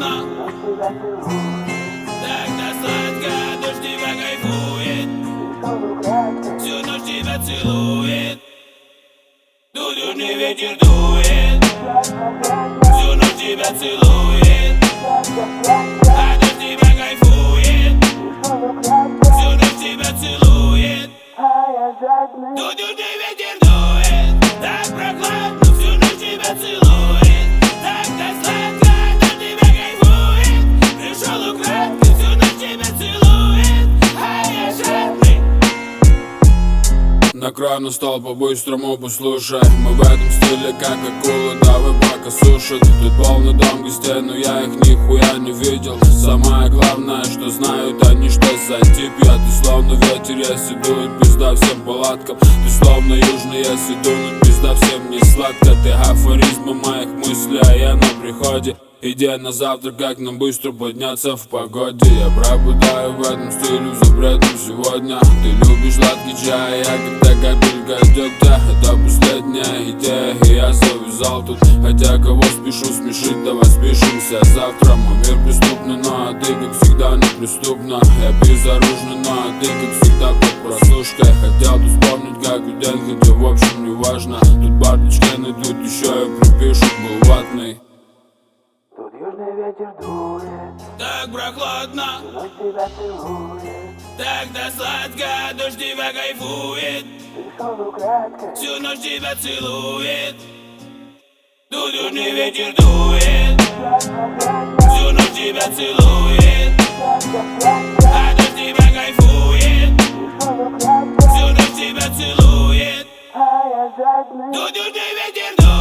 прохладно, тогда сладко, дождь тебя кайфует, всю ночь тебя целует, дурный ветер дует, всю ночь тебя целует, а дождь тебя кайфует, всю ночь тебя целует, дурный ветер дует, так прохладно, всю ночь тебя целует, тогда сладко, дождь тебя кайфует, пришел украдкой, всю ночь тебя целует, а я жадный. Накрой на стол по-быстрому, послушай. Мы в этом стиле как акулы, давай пока сушат. Тут полный дом гостей, но я их нихуя не видел. Самое главное, что знают они, что за тип я. Ты словно ветер, если дует, пизда всем палаткам. Ты словно южный, если дунуть, пизда всем не сладко. Ты афоризмы моих мыслей, а я на приходе. Иди на завтрак, как нам быстро подняться в погоде. Я пропадаю в этом стиле, в запретном сегодня. Ты любишь сладкий чай, я когда капелька дегтя. Это последняя идея, и я завязал тут. Хотя кого спешу смешить, давай спешимся завтра. Мой мир преступный, но ты как всегда неприступна. Я безоружный, но ты как всегда под прослушкой. Хотел тут вспомнить, как у день, хотя в общем не важно. Тут бардачки найдут, еще и припишут, был ватный. Тут южный ветер дует, Так прохладно, ночь тебя целует, тогда сладко, дождь тебя кайфует, пришел украдкой, всю ночь тебя целует, дурный ветер дует, всю ночь тебя целует, а дождь тебя кайфует, всю ночь тебя целует, а я жадный. дурный ветер дует.